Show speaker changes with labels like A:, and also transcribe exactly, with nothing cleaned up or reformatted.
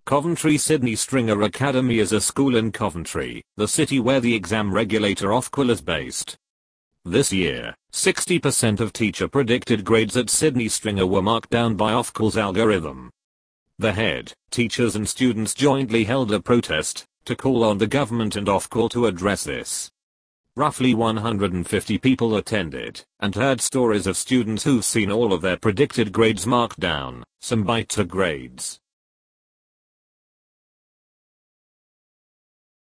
A: Coventry Sydney Stringer Academy is a school in Coventry, the city where the exam regulator Ofqual is based. This year, sixty percent of teacher predicted grades at Sydney Stringer were marked down by Ofqual's algorithm. The head, teachers and students jointly held a protest to call on the government and Ofqual to address this. Roughly one hundred fifty people attended and heard stories of students who've seen all of their predicted grades marked down, some by two grades.